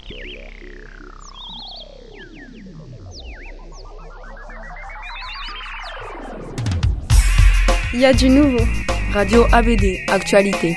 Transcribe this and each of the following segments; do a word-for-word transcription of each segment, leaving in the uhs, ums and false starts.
Il y a du nouveau. Radio A B D, actualité.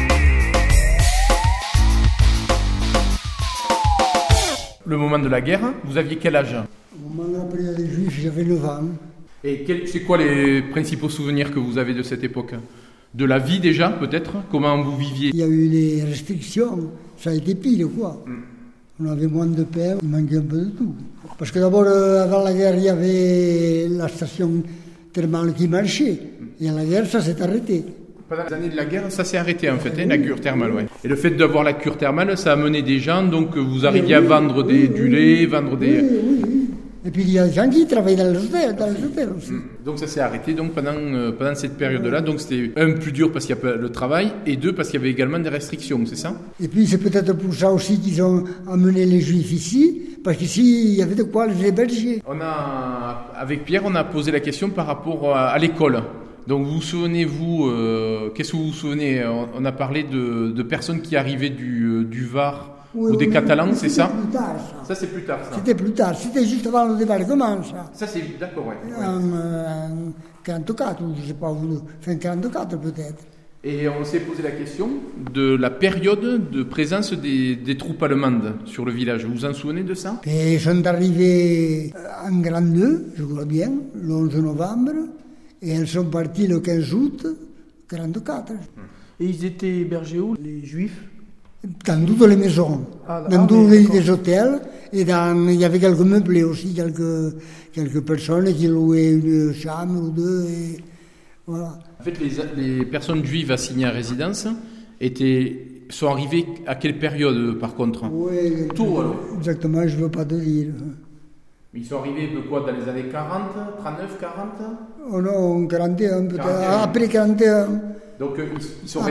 Le moment de la guerre, vous aviez quel âge? Au moment de la période des Juifs, j'avais neuf ans. Et quel, c'est quoi les principaux souvenirs que vous avez de cette époque? De la vie déjà, peut-être? Comment vous viviez? Il y a eu des restrictions, ça a été pire, quoi. Mm. On avait moins de pain, il manquait un peu de tout. Parce que d'abord, euh, avant la guerre, il y avait la station thermale qui marchait. Et à la guerre, ça s'est arrêté. Pendant les années de la guerre, ça s'est arrêté en fait, hein, la cure thermale. Ouais. Et le fait d'avoir la cure thermale, ça a amené des gens, donc vous arriviez oui, à vendre oui, des, oui, du lait, vendre des... Oui, oui, oui. Et puis il y a des gens qui travaillaient dans les hôtels, dans les hôtels aussi. Donc ça s'est arrêté donc, pendant, euh, pendant cette période-là. Donc c'était un, plus dur parce qu'il y a le travail, et deux, parce qu'il y avait également des restrictions, c'est ça? Et puis c'est peut-être pour ça aussi qu'ils ont amené les Juifs ici, parce qu'ici il y avait de quoi les héberger. On a, avec Pierre, on a posé la question par rapport à, à l'école. Donc vous vous souvenez-vous, euh, qu'est-ce que vous vous souvenez? On a parlé de, de personnes qui arrivaient du, du Var oui, ou des oui, Catalans, c'est ça? Plus tard, ça. Ça c'est plus tard, ça. C'était plus tard, c'était juste avant le débarquement, ça. Ça c'est d'accord, oui. En, en quarante-quatre, ou je ne sais pas, fin quarante-quatre peut-être. Et on s'est posé la question de la période de présence des, des troupes allemandes sur le village. Vous vous en souvenez de ça? Et ils sont arrivés en Grand deux, je crois bien, le onze novembre. Et elles sont parties le quinze août quarante-quatre. Et ils étaient hébergés où, les Juifs? Dans toutes les maisons, ah, dans ah, tous les des hôtels. Et dans, il y avait quelques meublés aussi, quelques, quelques personnes qui louaient une chambre ou deux. Et voilà. En fait, les, les personnes juives assignées à résidence étaient, sont arrivées à quelle période, par contre? Oui, Tout, alors. Exactement, je ne veux pas te dire. Ils sont arrivés de quoi, dans les années quarante, trente-neuf, quarante? Oh non, quarante et un peut-être, après quarante et un. Donc ils, ils sont après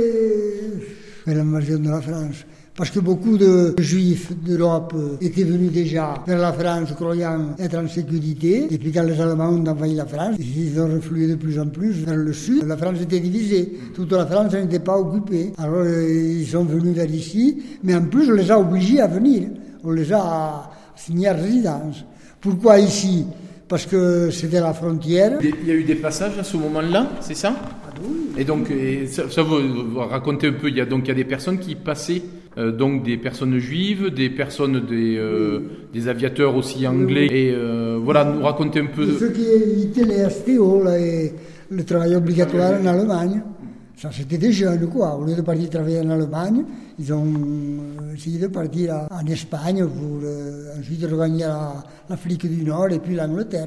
restés... l'invasion de la France. Parce que beaucoup de Juifs d'Europe étaient venus déjà vers la France croyant être en sécurité. Et puis quand les Allemands ont envahi la France, ils ont reflué de plus en plus vers le sud. La France était divisée. Toute la France n'était pas occupée. Alors ils sont venus vers ici. Mais en plus, on les a obligés à venir. On les a signés à résidence. Pourquoi ici? Parce que c'était la frontière. Il y a eu des passages à ce moment-là, c'est ça? Ah oui. Et donc, et ça, ça vous, vous racontez un peu, il y a donc il y a des personnes qui passaient, euh, donc des personnes juives, des personnes, des, euh, oui. des aviateurs aussi anglais, oui. et euh, voilà, nous racontez un peu... De... Ceux qui évitaient les S T O, là, le travail obligatoire en Allemagne. Ça, c'était des jeunes, quoi. Au lieu de partir travailler en Allemagne, ils ont essayé de partir en Espagne pour euh, ensuite regagner la, l'Afrique du Nord et puis l'Angleterre.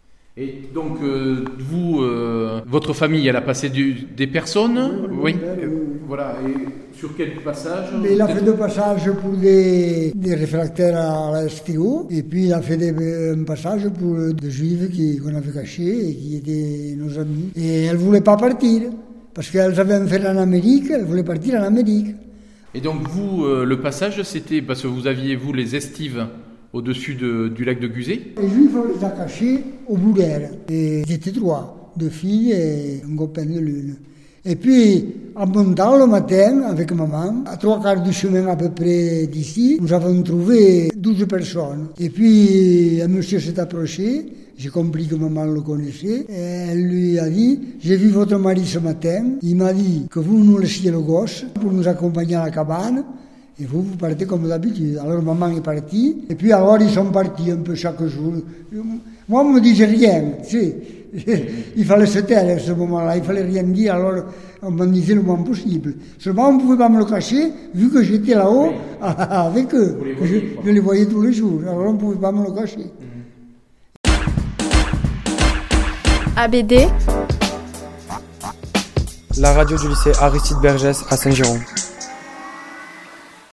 Et donc, euh, vous, euh, votre famille, elle a passé du, des personnes, oui, oui. oui. Voilà. Et sur quel passage? Mais il a fait deux passages pour des, des réfractaires à la S T O, et puis il a fait des, un passage pour des Juifs qui, qu'on avait cachés et qui étaient nos amis. Et elles ne voulaient pas partir. Parce qu'elles avaient un frère en Amérique, elles voulaient partir en Amérique. Et donc vous, euh, le passage, c'était parce que vous aviez, vous, les estives au-dessus de, du lac de Guzet? Les Juifs, on les a cachés au bout d'air. Et ils étaient trois, deux filles et un copain de l'une. Et puis, en montant le matin avec maman, à trois quarts du chemin à peu près d'ici, nous avons trouvé douze personnes. Et puis, un monsieur s'est approché. J'ai compris que maman le connaissait. Et elle lui a dit, j'ai vu votre mari ce matin. Il m'a dit que vous nous laissiez le gosse pour nous accompagner à la cabane. Et vous, vous partez comme d'habitude. Alors maman est partie. Et puis alors ils sont partis un peu chaque jour. Moi, on ne me disait rien. Tu sais. Il fallait se taire à ce moment-là. Il fallait rien dire. Alors on m'en disait le moins possible. Seulement on ne pouvait pas me le cacher vu que j'étais là-haut avec eux. Je, je les voyais tous les jours. Alors on ne pouvait pas me le cacher. A B D, la radio du lycée Aristide Bergès à Saint-Giron.